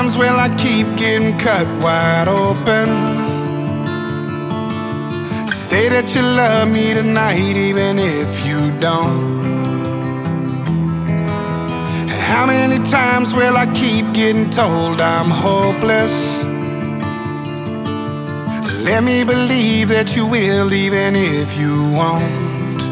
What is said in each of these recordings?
times will I keep getting cut wide open? Say that you love me tonight even if you don't. How many times will I keep getting told I'm hopeless? Let me believe that you will even if you won't.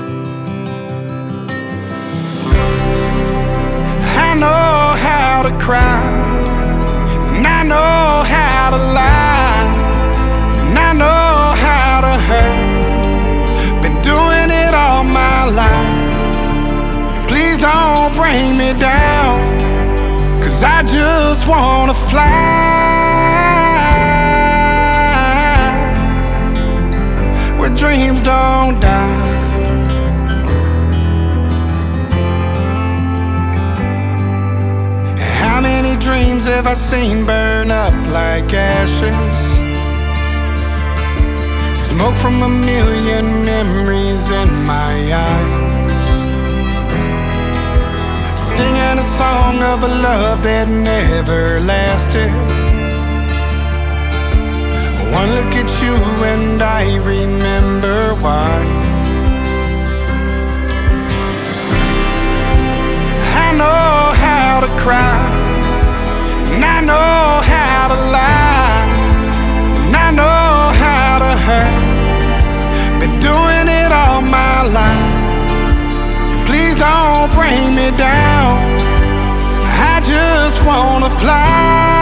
I know how to cry, and I know how to lie, and I know how to hurt. Been doing it all my life. Please don't bring me down, 'cause I just wanna fly where dreams don't die. How many dreams have I seen burn up like ashes? Smoke from a million memories in my eyes, singing a song of a love that never lasted. One look at you and I remember why. I know how to cry, and I know how to lie, and I know how to hurt. Been doing it all my life. Please don't bring me down. I just wanna fly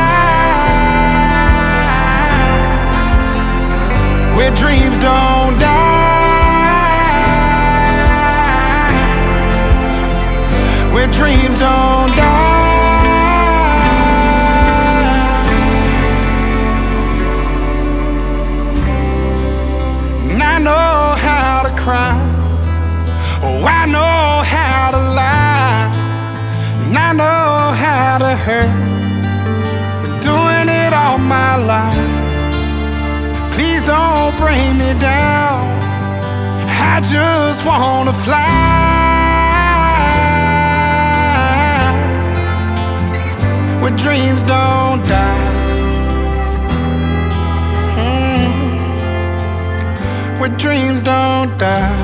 where dreams don't die, where dreams don't die. And I know how to cry, oh, I know how to lie, and I know how to hurt. Been doing it all my life. Please don't bring me down. I just wanna fly where dreams don't die, where dreams don't die.